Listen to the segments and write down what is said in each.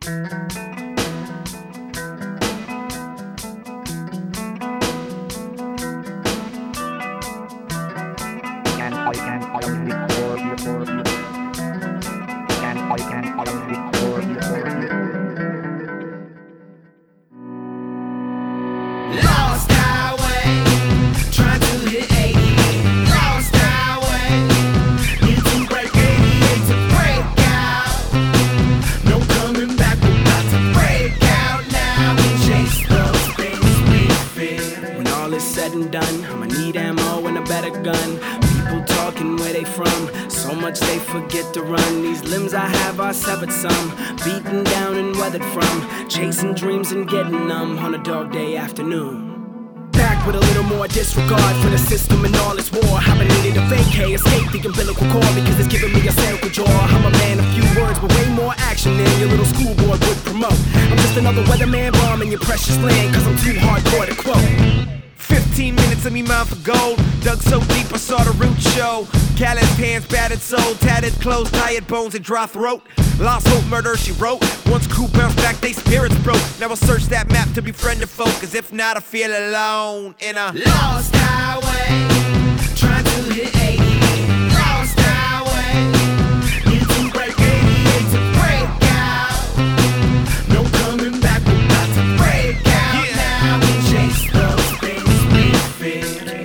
Lost highway, trying to hit 80. Lost highway, need to break 88 to break out. No coming back, we're about to break out now. Chase those things we fear. When all is said and done, I'ma need ammo and a better gun. People talking where they from, so much they forget to run. These limbs I have are severed some, beaten down and weathered from chasing dreams and getting numb on a dog day afternoon. Back with a little more disregard for the system and all its war. I've been needing to vacate, escape the umbilical cord because it's giving me a cynical jaw. I'm a man of few words, but way more action than your little school board would promote. I'm just another weatherman bombing your precious land, cause I'm too hardcore to quote. 15 minutes of me mouth for gold. Dug so deep I saw the root show. Callous hands, battered soul, tattered clothes, tired bones and dry throat. Lost hope, murder she wrote. Once crew bounced back, they spirits broke. Now I search that map to befriend the folk, cause if not I feel alone in a lost highway, trying to hit 80. Lost highway, need to break 88 to break out. No coming back, we're about to break out now. We chase those things we fear.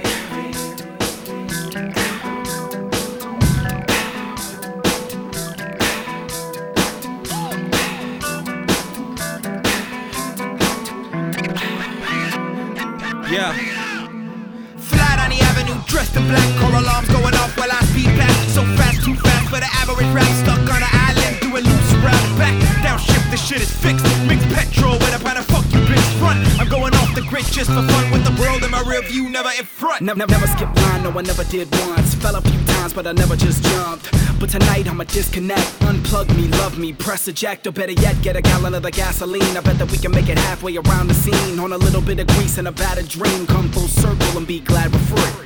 yeah. Fly down the avenue, dressed in black, car alarms going off while I speed past. So fast, too fast for the average rap. Stuck on an island, doing loops around back. Downshift, the shit is fixed. Mixed petrol with a pint of fuck you bitch front. I'm going off the grid just for fun with the world in my rear view, never in front. Never skip line, no I never did once. Fell a few times, but I never just jumped. But tonight I'ma disconnect, unplug me, love me, press eject, or better yet, get a gallon of the gasoline. I bet that we can make it halfway around the scene on a little bit of grease and a battered dream. Come full circle and be glad we're free.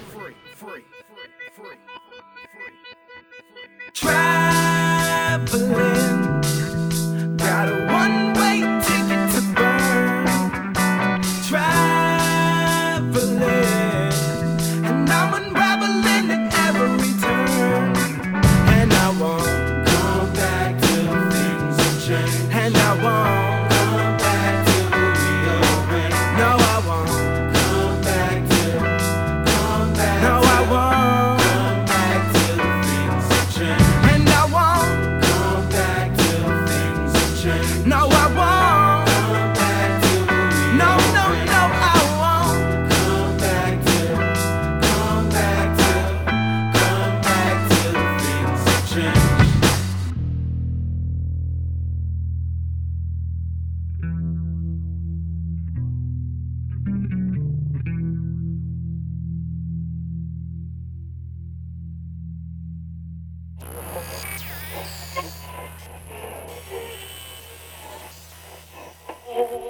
Traveling, got a one-way ticket to burn. Traveling, and I'm unraveling at every turn. And I won't come back till things have changed. And I won't come back till we open. No, I won't come back till, come back. No, I won't come back till things have changed. And I won't come back till things have changed. No, I won't come back till we no, open. No, no, I won't come back till, come back till, come back till things have changed. Oh,